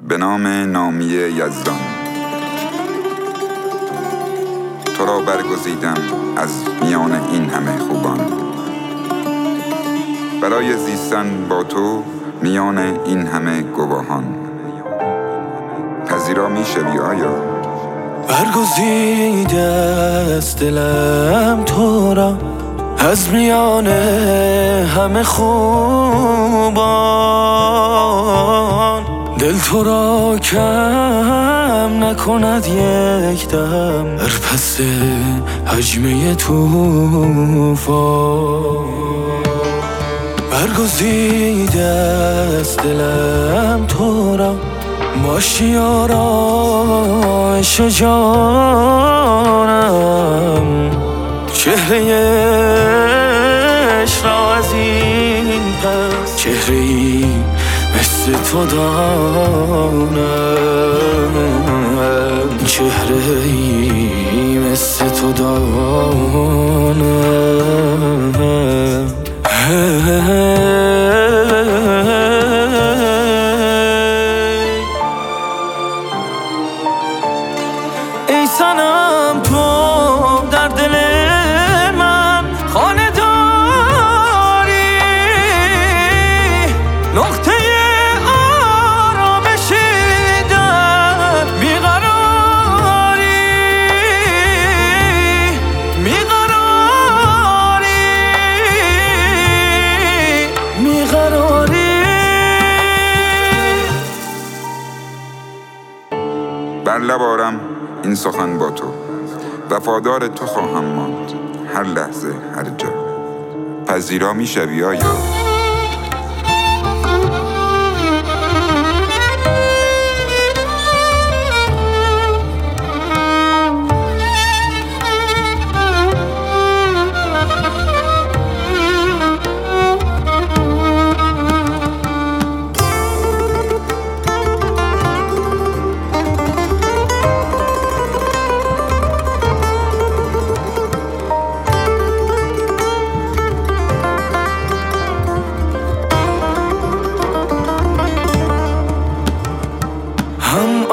به نام نامی یزدان. تو را برگزیدم از میان این همه خوبان، برای زیستن با تو میان این همه گواهان. پذیرا می شوی آیا؟ برگزیده از دلم تو را از میان همه خوبان. دل تو را کم نکند یک دم در پس حجمه طوفان. برگزیده از دلم تو را باشی آرایش جانم. چهره‌اش را از این پس چهره‌ای مثل تو دانم، چهره‌ای مثل تو دانم. ای صنم تو در دل من خانه داری، نقطه آرامشی در بیقراری، بیقراری. بر لب آرم این سخن با تو، وفادار تو خواهم ماند هر لحظه هر جا. پذیرا می شوی آیا؟ هم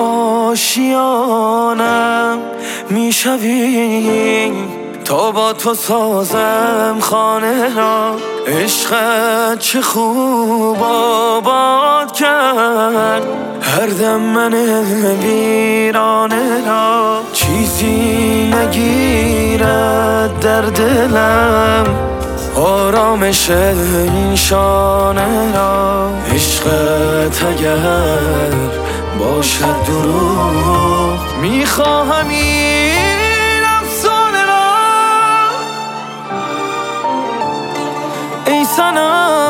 آشیانم میشوی تا با تو سازم خانه را. عشقت چه خوب آباد کرد هر دم من ویرانه را. چیزی نگیرد در دلم آرامش این شانه را. عشقت اگر باشد دروغ میخواهم این افسانه را. ای صنم